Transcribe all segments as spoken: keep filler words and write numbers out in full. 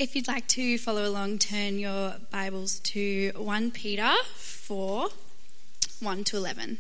If you'd like to follow along, turn your Bibles to First Peter four, one to eleven.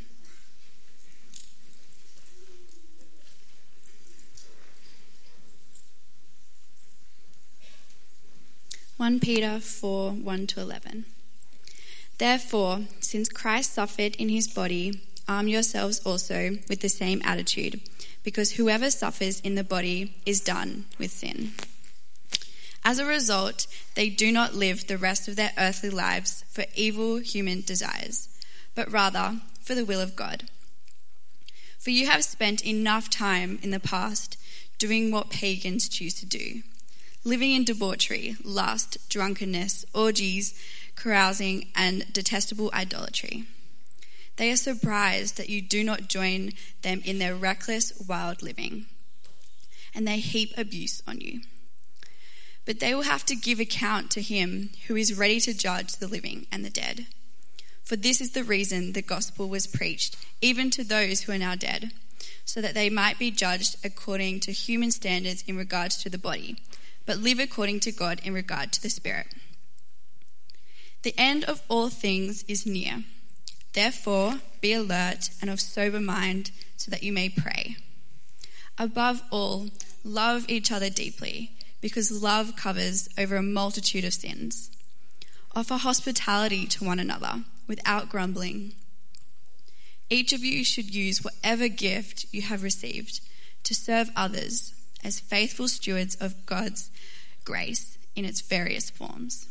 First Peter four, one to eleven. Therefore, since Christ suffered in his body, arm yourselves also with the same attitude, because whoever suffers in the body is done with sin. As a result, they do not live the rest of their earthly lives for evil human desires, but rather for the will of God. For you have spent enough time in the past doing what pagans choose to do, living in debauchery, lust, drunkenness, orgies, carousing, and detestable idolatry. They are surprised that you do not join them in their reckless, wild living, and they heap abuse on you. But they will have to give account to him who is ready to judge the living and the dead. For this is the reason the gospel was preached, even to those who are now dead, so that they might be judged according to human standards in regards to the body, but live according to God in regard to the spirit. The end of all things is near. Therefore, be alert and of sober mind so that you may pray. Above all, love each other deeply, because love covers over a multitude of sins. Offer hospitality to one another without grumbling. Each of you should use whatever gift you have received to serve others as faithful stewards of God's grace in its various forms.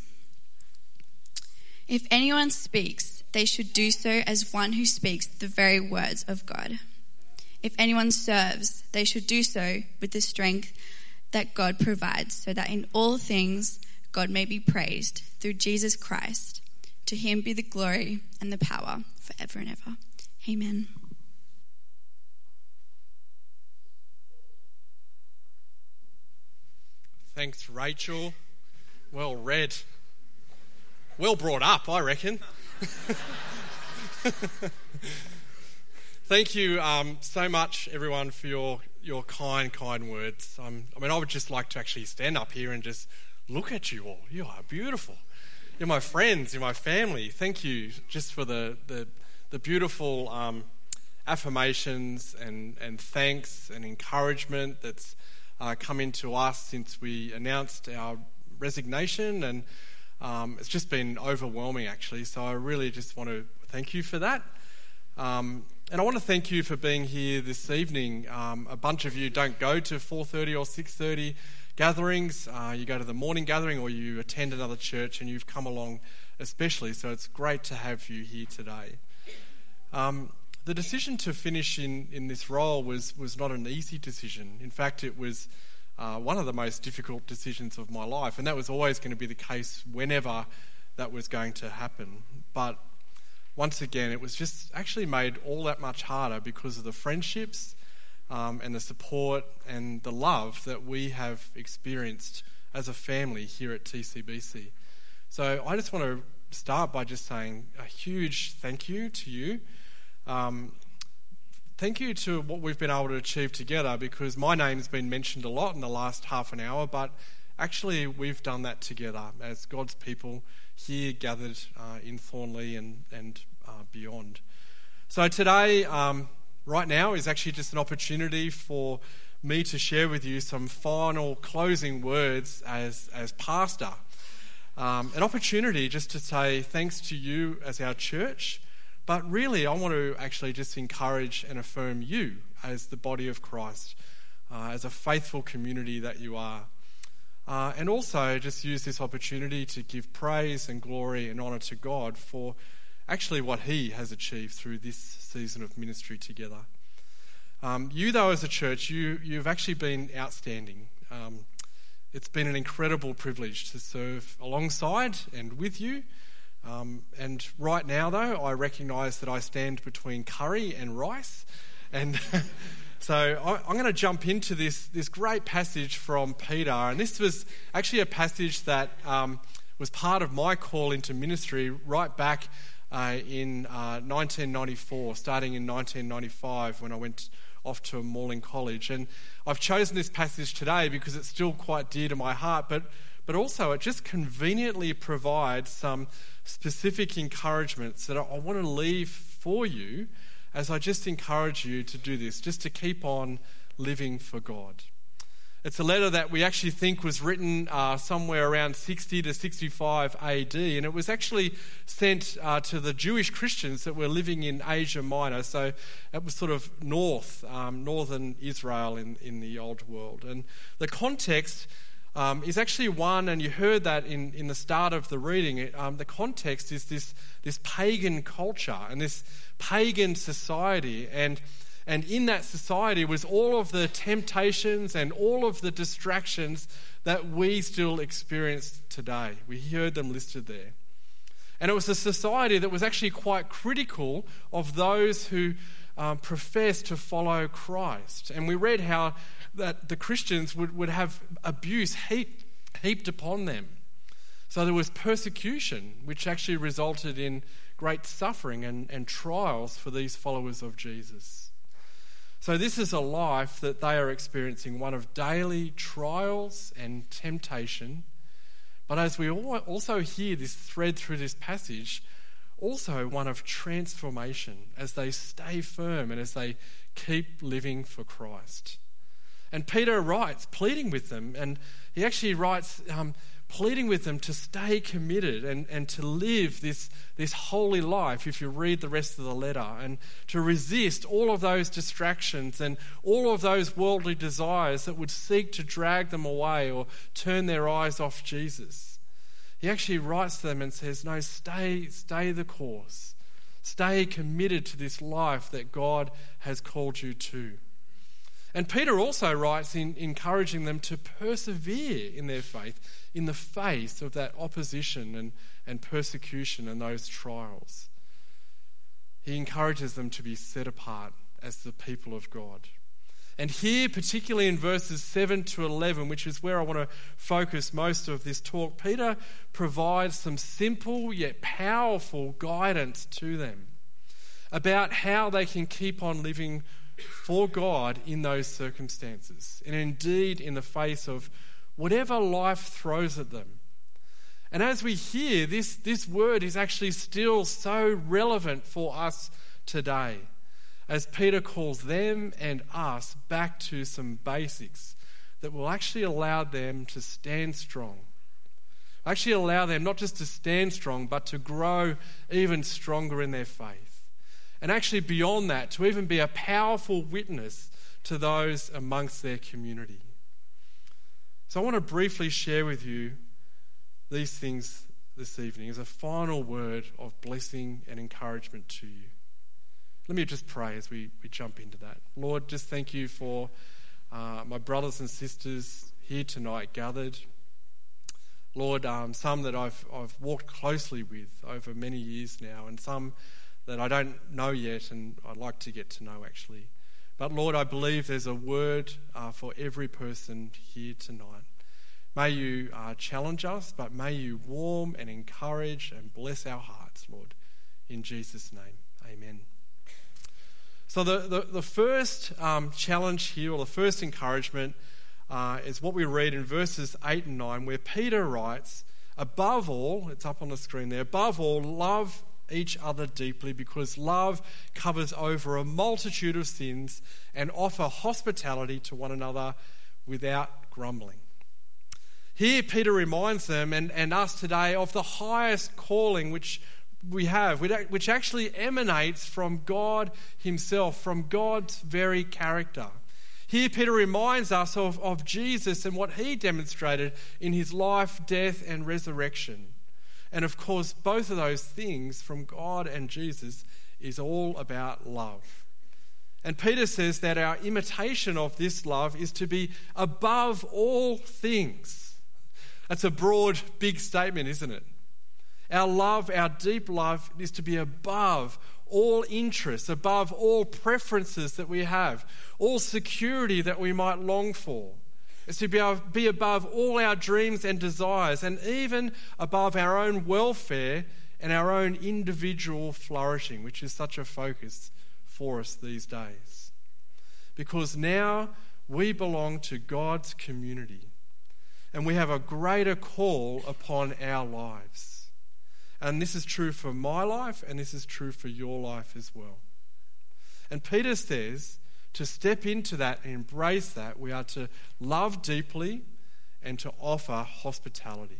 If anyone speaks, they should do so as one who speaks the very words of God. If anyone serves, they should do so with the strength that God provides, so that in all things God may be praised through Jesus Christ. To him be the glory and the power forever and ever. Amen. Thanks, Rachel. Well read. Well brought up, I reckon. Thank you um, so much, everyone, for your, your kind, kind words. Um, I mean, I would just like to actually stand up here and just look at you all. You are beautiful. You're my friends. You're my family. Thank you just for the the, the beautiful um, affirmations and, and thanks and encouragement that's uh, come into us since we announced our resignation. And um, it's just been overwhelming, actually. So I really just want to thank you for that. Um, and I want to thank you for being here this evening. Um, a bunch of you don't go to four thirty or six thirty gatherings. Uh, you go to the morning gathering or you attend another church, and you've come along especially. So it's great to have you here today. Um, the decision to finish in, in this role was, was not an easy decision. In fact, it was uh, one of the most difficult decisions of my life. And that was always going to be the case whenever that was going to happen. But once again, it was just actually made all that much harder because of the friendships um, and the support and the love that we have experienced as a family here at T C B C. So I just want to start by just saying a huge thank you to you. Um, thank you to what we've been able to achieve together, because my name's been mentioned a lot in the last half an hour, but actually we've done that together as God's people here gathered uh, in Thornley and, and uh, beyond. So today, um, right now, is actually just an opportunity for me to share with you some final closing words as, as pastor. Um, an opportunity just to say thanks to you as our church, but really I want to actually just encourage and affirm you as the body of Christ, uh, as a faithful community that you are. Uh, and also just use this opportunity to give praise and glory and honour to God for actually what he has achieved through this season of ministry together. Um, you, though, as a church, you, you've actually been outstanding. Um, it's been an incredible privilege to serve alongside and with you. Um, and right now, though, I recognise that I stand between curry and rice. And so I, I'm going to jump into this, this great passage from Peter. And this was actually a passage that um, was part of my call into ministry right back uh, in uh, nineteen ninety-four, starting in nineteen ninety-five when I went off to Morling College. And I've chosen this passage today because it's still quite dear to my heart, but but also it just conveniently provides some specific encouragements that I want to leave for you as I just encourage you to do this, just to keep on living for God. It's a letter that we actually think was written uh, somewhere around sixty to sixty-five A D, and it was actually sent uh, to the Jewish Christians that were living in Asia Minor, so it was sort of north, um, northern Israel in, in the old world. And the context um, is actually one, and you heard that in, in the start of the reading, it, um, the context is this, this pagan culture and this pagan society, and And in that society was all of the temptations and all of the distractions that we still experience today. We heard them listed there. And it was a society that was actually quite critical of those who um, profess to follow Christ. And we read how that the Christians would, would have abuse heaped, heaped upon them. So there was persecution, which actually resulted in great suffering and, and trials for these followers of Jesus. So this is a life that they are experiencing, one of daily trials and temptation. But as we also hear this thread through this passage, also one of transformation as they stay firm and as they keep living for Christ. And Peter writes, pleading with them, and he actually writes, um, pleading with them to stay committed and, and to live this, this holy life, if you read the rest of the letter, and to resist all of those distractions and all of those worldly desires that would seek to drag them away or turn their eyes off Jesus. He actually writes to them and says, no, stay, stay the course. Stay committed to this life that God has called you to. And Peter also writes in encouraging them to persevere in their faith in the face of that opposition and, and persecution and those trials. He encourages them to be set apart as the people of God. And here, particularly in verses seven to eleven, which is where I want to focus most of this talk, Peter provides some simple yet powerful guidance to them about how they can keep on living for God in those circumstances, and indeed in the face of whatever life throws at them. And as we hear, this, this word is actually still so relevant for us today, as Peter calls them and us back to some basics that will actually allow them to stand strong. Actually allow them not just to stand strong, but to grow even stronger in their faith. And actually beyond that, to even be a powerful witness to those amongst their community. So I want to briefly share with you these things this evening as a final word of blessing and encouragement to you. Let me just pray as we, we jump into that. Lord, just thank you for uh, my brothers and sisters here tonight gathered. Lord, um, some that I've, I've walked closely with over many years now, and some that I don't know yet and I'd like to get to know actually. But Lord, I believe there's a word uh, for every person here tonight. May you uh, challenge us, but may you warm and encourage and bless our hearts, Lord. In Jesus' name, amen. So the, the, the first um, challenge here, or the first encouragement, uh, is what we read in verses eight and nine, where Peter writes, above all, it's up on the screen there, above all, love each other deeply, because love covers over a multitude of sins, and offer hospitality to one another without grumbling. Here Peter reminds them and, and us today of the highest calling which we have, which actually emanates from God himself, from God's very character. Here Peter reminds us of, of Jesus and what he demonstrated in his life, death and resurrection. And of course, both of those things from God and Jesus is all about love. And Peter says that our imitation of this love is to be above all things. That's a broad, big statement, isn't it? Our love, our deep love, is to be above all interests, above all preferences that we have, all security that we might long for. It's to be, be above all our dreams and desires, and even above our own welfare and our own individual flourishing, which is such a focus for us these days. Because now we belong to God's community. and we have a greater call upon our lives. And this is true for my life, and this is true for your life as well. And Peter says to step into that and embrace that, we are to love deeply and to offer hospitality.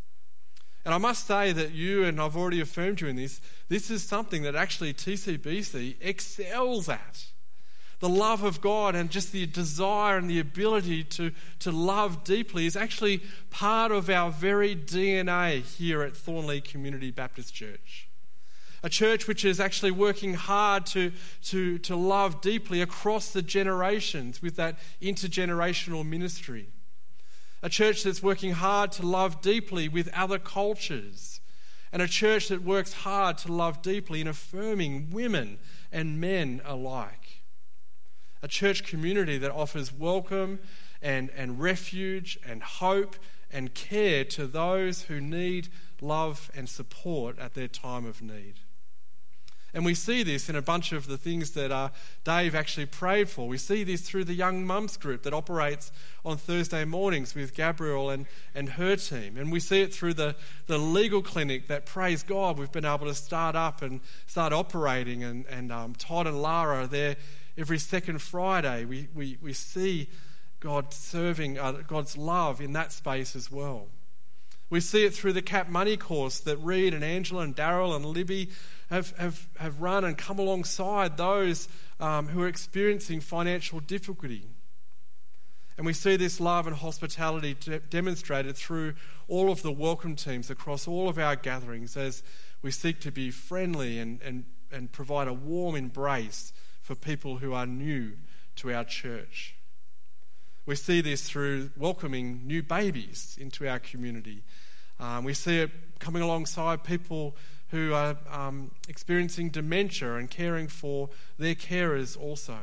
And I must say that you, and I've already affirmed you in this, this is something that actually T C B C excels at. The love of God and just the desire and the ability to, to love deeply is actually part of our very D N A here at Thornlea Community Baptist Church. A church which is actually working hard to, to, to love deeply across the generations with that intergenerational ministry. A church that's working hard to love deeply with other cultures. And a church that works hard to love deeply in affirming women and men alike. A church community that offers welcome and, and refuge and hope and care to those who need love and support at their time of need. And we see this in a bunch of the things that uh, Dave actually prayed for. We see this through the Young Mums group that operates on Thursday mornings with Gabrielle and, and her team. And we see it through the, the legal clinic that, praise God, we've been able to start up and start operating. And, and um, Todd and Lara are there every second Friday. We, we, we see God serving, uh, God's love in that space as well. We see it through the Cap Money course that Reed and Angela and Daryl and Libby have, have, have run and come alongside those um, who are experiencing financial difficulty. And we see this love and hospitality de- demonstrated through all of the welcome teams across all of our gatherings as we seek to be friendly and, and, and provide a warm embrace for people who are new to our church. We see this through welcoming new babies into our community. Um, we see it coming alongside people who are um, experiencing dementia and caring for their carers also.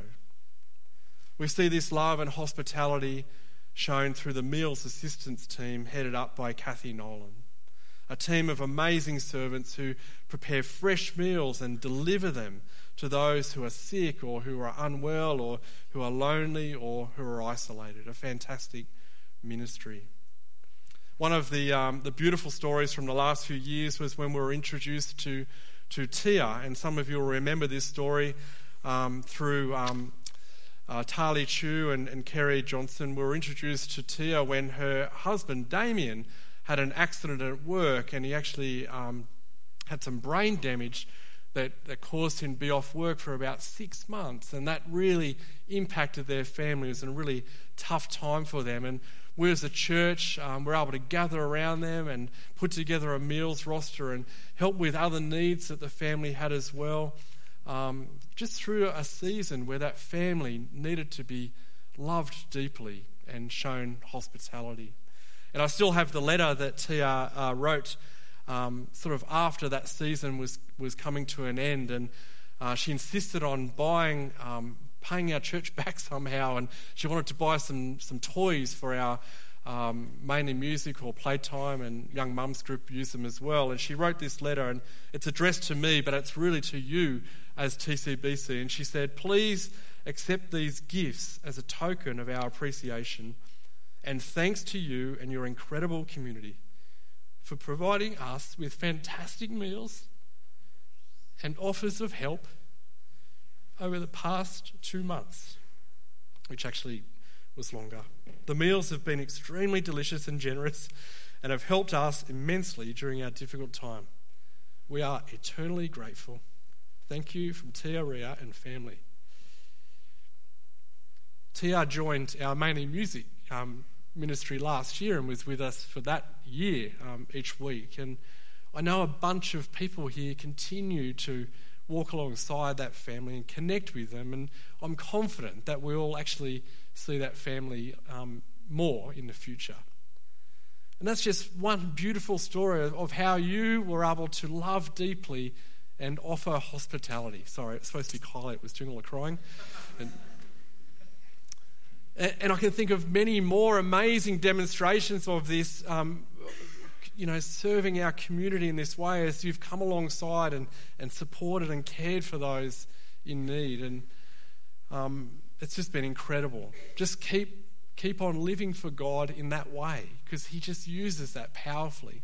We see this love and hospitality shown through the meals assistance team headed up by Kathy Nolan. A team of amazing servants who prepare fresh meals and deliver them to those who are sick or who are unwell or who are lonely or who are isolated. A fantastic ministry. One of the um, the beautiful stories from the last few years was when we were introduced to, to Tia, and some of you will remember this story um, through um, uh, Tali Chu and, and Kerry Johnson. We were introduced to Tia when her husband, Damien, had an accident at work, and he actually um, had some brain damage that, that caused him to be off work for about six months, and that really impacted their family. It was a really tough time for them, and we as a church um, were able to gather around them and put together a meals roster and help with other needs that the family had as well, um, just through a season where that family needed to be loved deeply and shown hospitality. And I still have the letter that Tia uh, wrote um, sort of after that season was, was coming to an end, and uh, she insisted on buying, um, paying our church back somehow, and she wanted to buy some, some toys for our um, mainly music or playtime, and Young Mums group use them as well. And she wrote this letter, and it's addressed to me, but it's really to you as T C B C. And she said, "Please accept these gifts as a token of our appreciation, and thanks to you and your incredible community for providing us with fantastic meals and offers of help over the past two months, which actually was longer. The meals have been extremely delicious and generous and have helped us immensely during our difficult time. We are eternally grateful. Thank you from Tia, Ria and family." Tia joined our mainly music um, ministry last year and was with us for that year um, each week. And I know a bunch of people here continue to walk alongside that family and connect with them, and I'm confident that we'll actually see that family um, more in the future. And that's just one beautiful story of, of how you were able to love deeply and offer hospitality. Sorry, it's supposed to be Kylie, it was doing all the crying. And, and I can think of many more amazing demonstrations of this, um, you know, serving our community in this way as you've come alongside and, and supported and cared for those in need. And um, it's just been incredible. Just keep Keep on living for God in that way, because he just uses that powerfully.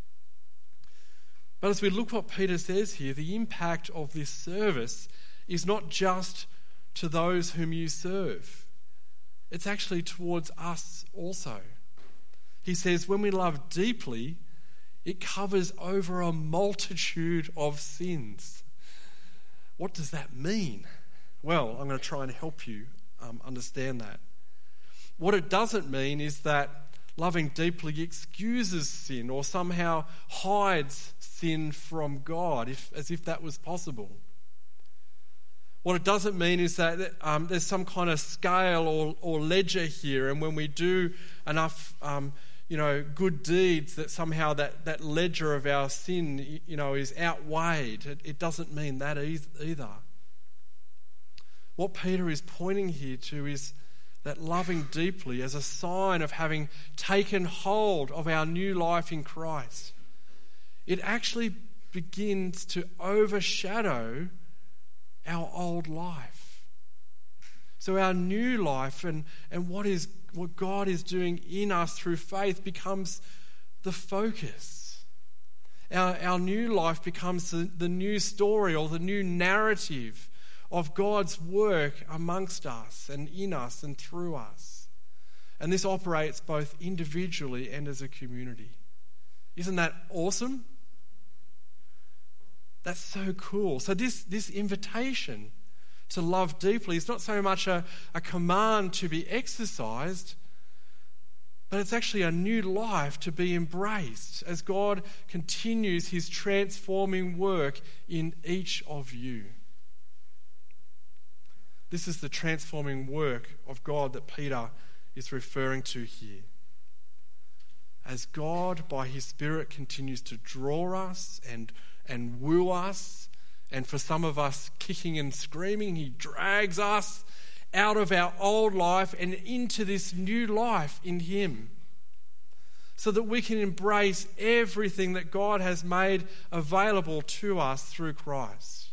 But as we look what Peter says here, the impact of this service is not just to those whom you serve. It's actually towards us also. He says when we love deeply, it covers over a multitude of sins. What does that mean? Well, I'm going to try and help you um, understand that. What it doesn't mean is that loving deeply excuses sin or somehow hides sin from God, if, as if that was possible. What it doesn't mean is that um, there's some kind of scale or, or ledger here, and when we do enough um, you know, good deeds, that somehow that, that ledger of our sin, you know, is outweighed. It, it doesn't mean that either. What Peter is pointing here to is that loving deeply as a sign of having taken hold of our new life in Christ, it actually begins to overshadow our old life. So our new life and, and what is what God is doing in us through faith becomes the focus. Our, our new life becomes the, the new story or the new narrative of God's work amongst us and in us and through us. And this operates both individually and as a community. Isn't that awesome? That's so cool. So this, this invitation to love deeply is not so much a, a command to be exercised, but it's actually a new life to be embraced as God continues his transforming work in each of you. This is the transforming work of God that Peter is referring to here. As God, by his Spirit, continues to draw us and, and woo us, and for some of us kicking and screaming, he drags us out of our old life and into this new life in him, so that we can embrace everything that God has made available to us through Christ.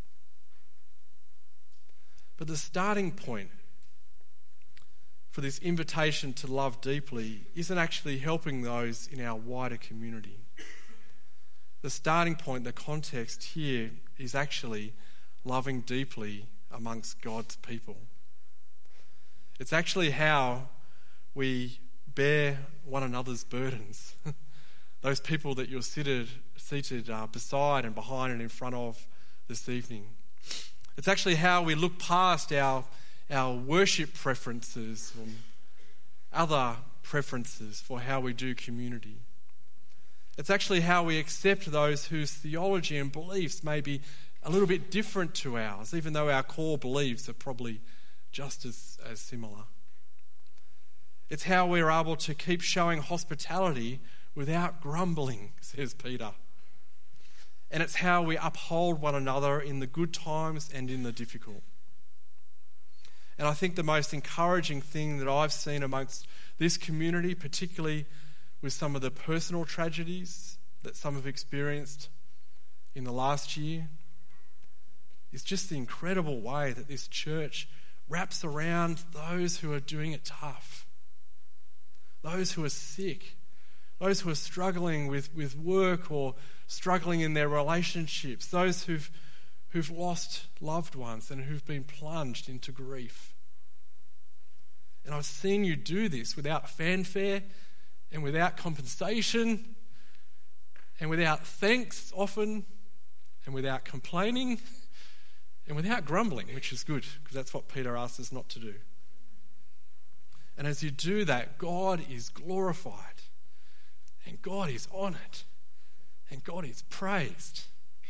But the starting point for this invitation to love deeply isn't actually helping those in our wider community. The starting point, the context here, is actually loving deeply amongst God's people. It's actually how we bear one another's burdens. Those people that you're seated, seated uh, beside and behind and in front of this evening. It's actually how we look past our, our worship preferences and other preferences for how we do community. It's actually how we accept those whose theology and beliefs may be a little bit different to ours, even though our core beliefs are probably just as, as similar. It's how we're able to keep showing hospitality without grumbling, says Peter. And it's how we uphold one another in the good times and in the difficult. And I think the most encouraging thing that I've seen amongst this community, particularly with some of the personal tragedies that some have experienced in the last year, is just the incredible way that this church wraps around those who are doing it tough, those who are sick, those who are struggling with, with work or struggling in their relationships, those who've, who've lost loved ones and who've been plunged into grief. And I've seen you do this without fanfare and without compensation and without thanks often and without complaining and without grumbling, which is good because that's what Peter asks us not to do. And as you do that, God is glorified and God is honoured and God is praised.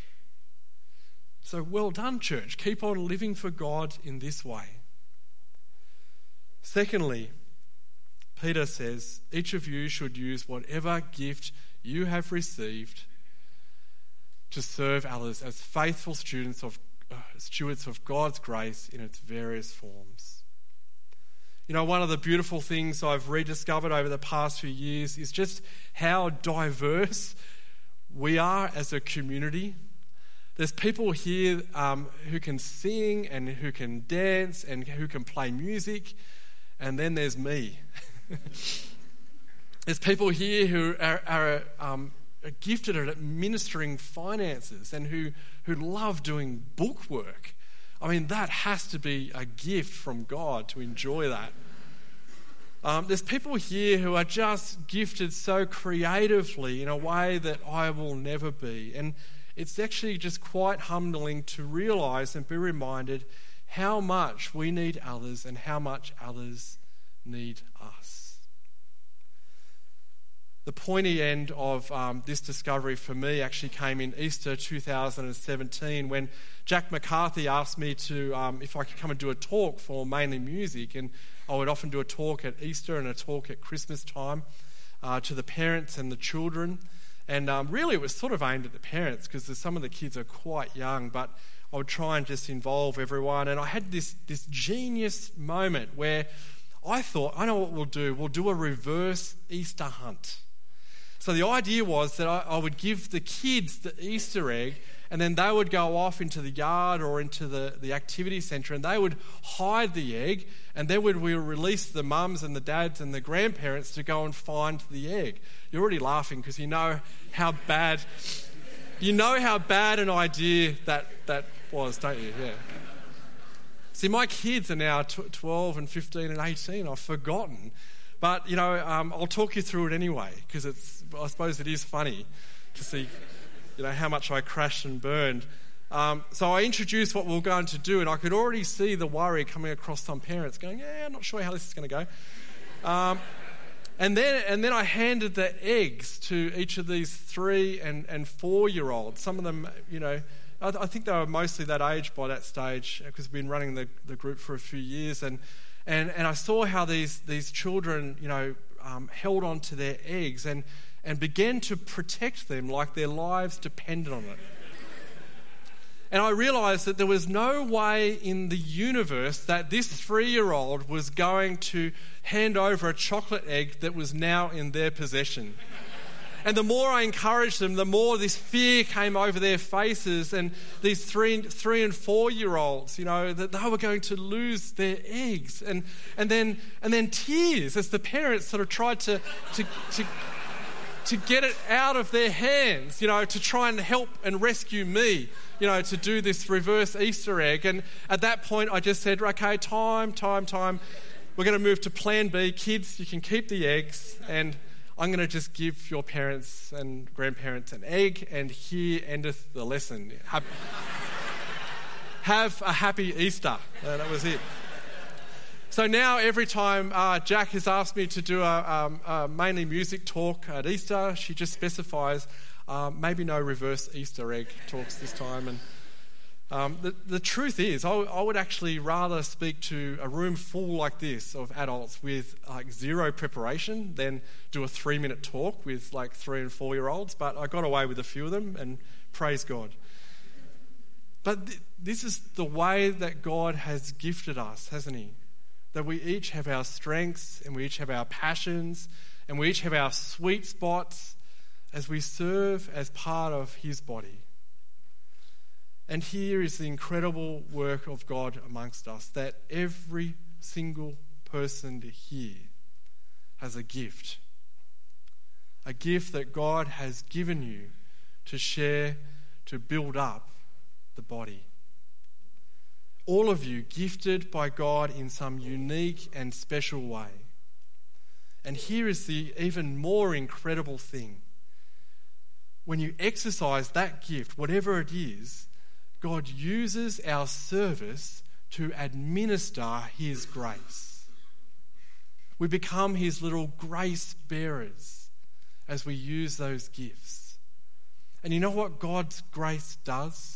So well done, church. Keep on living for God in this way. Secondly, Peter says, each of you should use whatever gift you have received to serve others as faithful students of uh, stewards of God's grace in its various forms. You know, one of the beautiful things I've rediscovered over the past few years is just how diverse we are as a community. There's people here um, who can sing and who can dance and who can play music. and then there's me. There's people here who are, are, um, are gifted at administering finances and who, who love doing book work. I mean, that has to be a gift from God to enjoy that. Um, there's people here who are just gifted so creatively in a way that I will never be. And it's actually just quite humbling to realise and be reminded how much we need others and how much others need us. The pointy end of um, this discovery for me actually came in Easter two thousand seventeen when Jack McCarthy asked me to um, if I could come and do a talk for Mainly Music, and I would often do a talk at Easter and a talk at Christmas time uh, to the parents and the children, and um, really it was sort of aimed at the parents because some of the kids are quite young, but I would try and just involve everyone. And I had this this genius moment where I thought, I know what we'll do, we'll do a reverse Easter hunt. So the idea was that I, I would give the kids the Easter egg, and then they would go off into the yard or into the, the activity centre, and they would hide the egg, and then would we would release the mums and the dads and the grandparents to go and find the egg. You're already laughing because you know how bad you know how bad an idea that that was, don't you? Yeah. See, my kids are now twelve and fifteen and eighteen. I've forgotten. But, you know, um, I'll talk you through it anyway, because it's, I suppose it is funny to see, you know, how much I crashed and burned. Um, so I introduced what we were going to do, and I could already see the worry coming across some parents going, yeah, I'm not sure how this is going to go. Um, and then and then I handed the eggs to each of these three and, and four-year-olds. Some of them, you know, I, I think they were mostly that age by that stage, because we've been running the, the group for a few years, and And and I saw how these these children, you know, um, held on to their eggs and, and began to protect them like their lives depended on it. And I realised that there was no way in the universe that this three-year-old was going to hand over a chocolate egg that was now in their possession. And the more I encouraged them, the more this fear came over their faces, and these three, three and four-year-olds, you know, that they were going to lose their eggs, and and then and then tears as the parents sort of tried to to to, to get it out of their hands, you know, to try and help and rescue me, you know, to do this reverse Easter egg. And at that point, I just said, okay, time, time, time. We're going to move to Plan B. Kids, you can keep the eggs, and I'm going to just give your parents and grandparents an egg, and here endeth the lesson. Have, have a happy Easter. Uh, that was it. So now every time uh, Jack has asked me to do a, um, a Mainly Music talk at Easter, she just specifies uh, maybe no reverse Easter egg talks this time. And Um, the, the truth is, I, I would actually rather speak to a room full like this of adults with like zero preparation than do a three-minute talk with like three and four-year-olds. But I got away with a few of them, and praise God. But th- this is the way that God has gifted us, hasn't He? That we each have our strengths, and we each have our passions, and we each have our sweet spots as we serve as part of His body. And here is the incredible work of God amongst us, that every single person here has a gift. A gift that God has given you to share, to build up the body. All of you gifted by God in some unique and special way. And here is the even more incredible thing. When you exercise that gift, whatever it is, God uses our service to administer His grace. We become His little grace bearers as we use those gifts. And you know what God's grace does?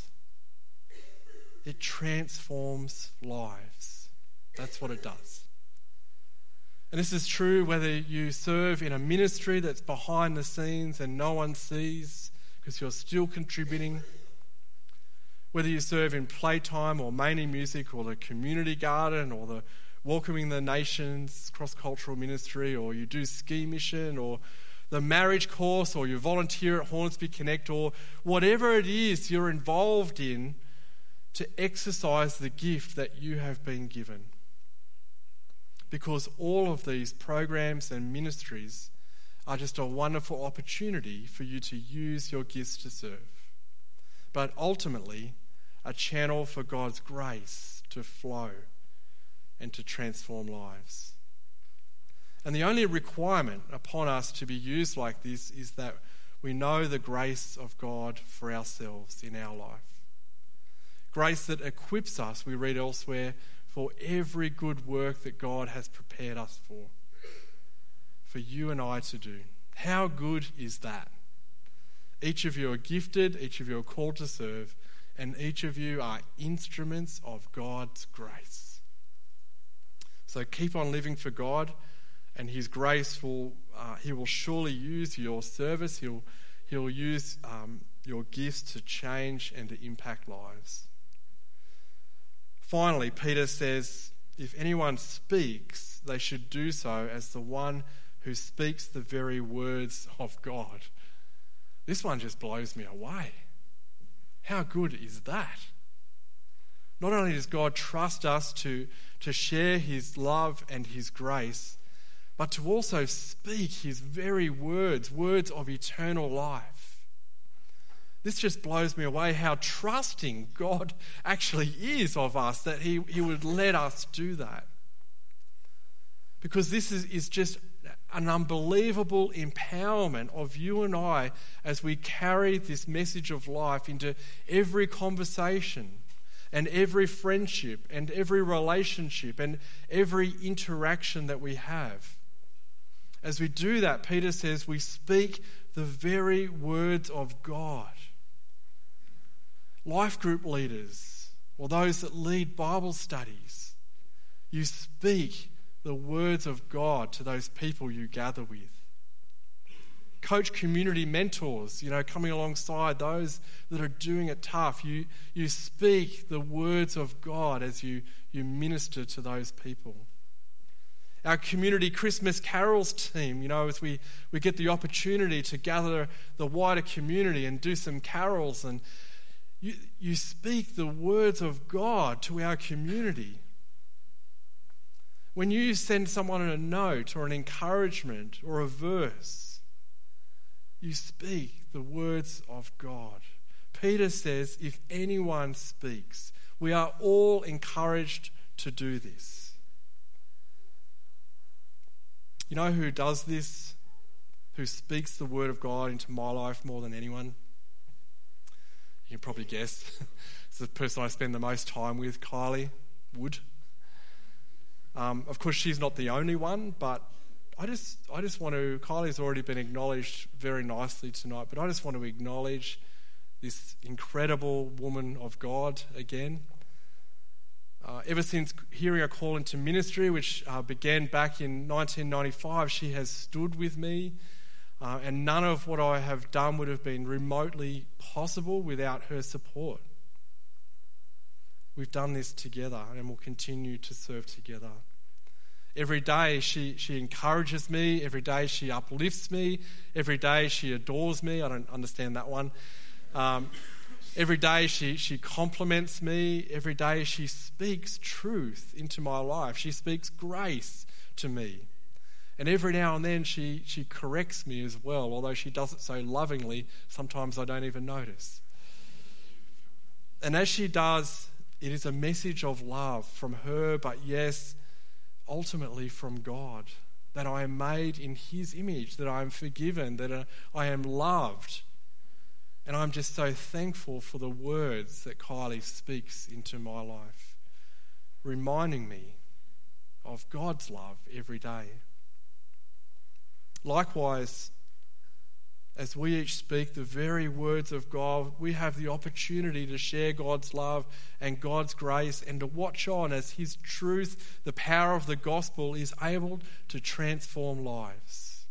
It transforms lives. That's what it does. And this is true whether you serve in a ministry that's behind the scenes and no one sees because you're still contributing. Whether you serve in Playtime or Mainly Music or the Community Garden or the Welcoming the Nations cross-cultural ministry, or you do ski mission or the marriage course, or you volunteer at Hornsby Connect, or whatever it is you're involved in to exercise the gift that you have been given. because all of these programs and ministries are just a wonderful opportunity for you to use your gifts to serve. But ultimately, a channel for God's grace to flow and to transform lives. And the only requirement upon us to be used like this is that we know the grace of God for ourselves in our life. Grace that equips us, we read elsewhere, for every good work that God has prepared us for. For you and I to do. How good is that? Each of you are gifted, each of you are called to serve, and each of you are instruments of God's grace. So keep on living for God, and his grace will, uh, he will surely use your service, he'll, he'll use um, your gifts to change and to impact lives. Finally, Peter says, if anyone speaks, they should do so as the one who speaks the very words of God. This one just blows me away. How good is that? Not only does God trust us to, to share his love and his grace, but to also speak his very words, words of eternal life. This just blows me away how trusting God actually is of us, that he, he would let us do that. Because this is, is just an unbelievable empowerment of you and I as we carry this message of life into every conversation and every friendship and every relationship and every interaction that we have. As we do that, Peter says we speak the very words of God. Life group leaders, or those that lead Bible studies, you speak the words of God to those people you gather with. Coach community mentors, you know, coming alongside those that are doing it tough. You, you speak the words of God as you, you minister to those people. Our community Christmas carols team, you know, as we, we get the opportunity to gather the wider community and do some carols, and you, you speak the words of God to our community. When you send someone a note or an encouragement or a verse, you speak the words of God. Peter says, if anyone speaks, we are all encouraged to do this. You know who does this? Who speaks the word of God into my life more than anyone? You can probably guess. It's the person I spend the most time with, Kylie Wood. Um, of course, she's not the only one, but I just I just want to, Kylie's already been acknowledged very nicely tonight, but I just want to acknowledge this incredible woman of God again. Uh, ever since hearing a call into ministry, which uh, began back in nineteen ninety-five, she has stood with me, uh, and none of what I have done would have been remotely possible without her support. We've done this together and will continue to serve together. Every day she, she encourages me. Every day she uplifts me. Every day she adores me. I don't understand that one. Um, every day she, she compliments me. Every day she speaks truth into my life. She speaks grace to me. And every now and then she, she corrects me as well, although she does it so lovingly, sometimes I don't even notice. And as she does, it is a message of love from her, but yes, ultimately from God, that I am made in his image, that I am forgiven, that I am loved. And I'm just so thankful for the words that Kylie speaks into my life, reminding me of God's love every day. Likewise, as we each speak the very words of God, we have the opportunity to share God's love and God's grace and to watch on as his truth, the power of the gospel, is able to transform lives.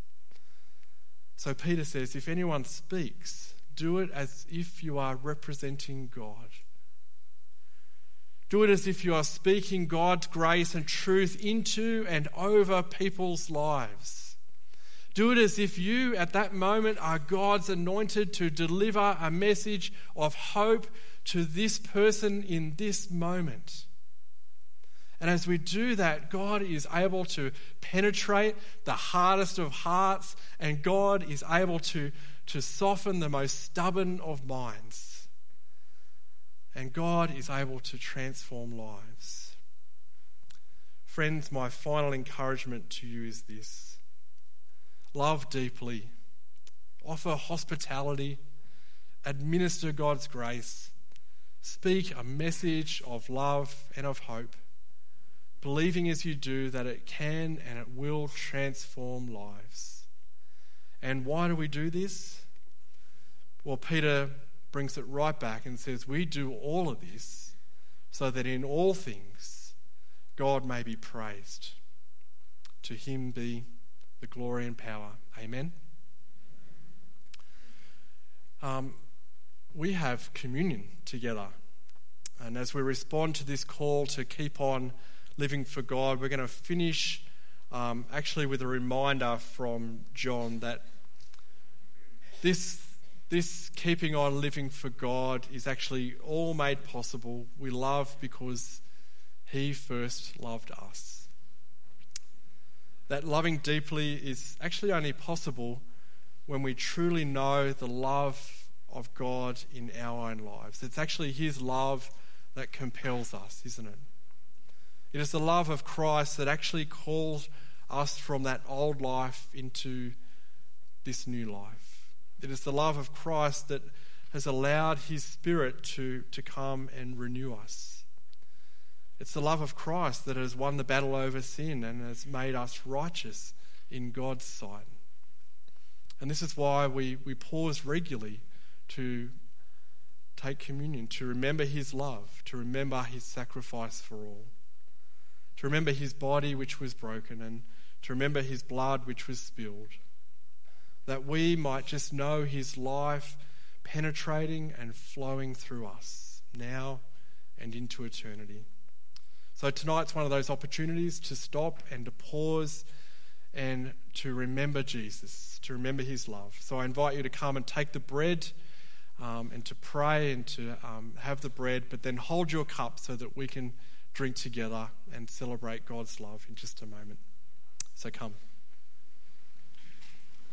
So Peter says, if anyone speaks, do it as if you are representing God. Do it as if you are speaking God's grace and truth into and over people's lives. Do it as if you, at that moment, are God's anointed to deliver a message of hope to this person in this moment. And as we do that, God is able to penetrate the hardest of hearts, and God is able to, to soften the most stubborn of minds. And God is able to transform lives. Friends, my final encouragement to you is this: love deeply, offer hospitality, administer God's grace, speak a message of love and of hope, believing as you do that it can and it will transform lives. And why do we do this? Well, Peter brings it right back and says we do all of this so that in all things God may be praised. To him be the glory and power. Amen. Um, we have communion together. And as we respond to this call to keep on living for God, we're going to finish um, actually with a reminder from John that this, this keeping on living for God is actually all made possible. We love because he first loved us. That loving deeply is actually only possible when we truly know the love of God in our own lives. It's actually his love that compels us, isn't it? It is the love of Christ that actually calls us from that old life into this new life. It is the love of Christ that has allowed his Spirit to, to come and renew us. It's the love of Christ that has won the battle over sin and has made us righteous in God's sight. And this is why we, we pause regularly to take communion, to remember his love, to remember his sacrifice for all, to remember his body which was broken, and to remember his blood which was spilled, that we might just know his life penetrating and flowing through us now and into eternity. So tonight's one of those opportunities to stop and to pause and to remember Jesus, to remember his love. So I invite you to come and take the bread um, and to pray and to um, have the bread, but then hold your cup so that we can drink together and celebrate God's love in just a moment. So come.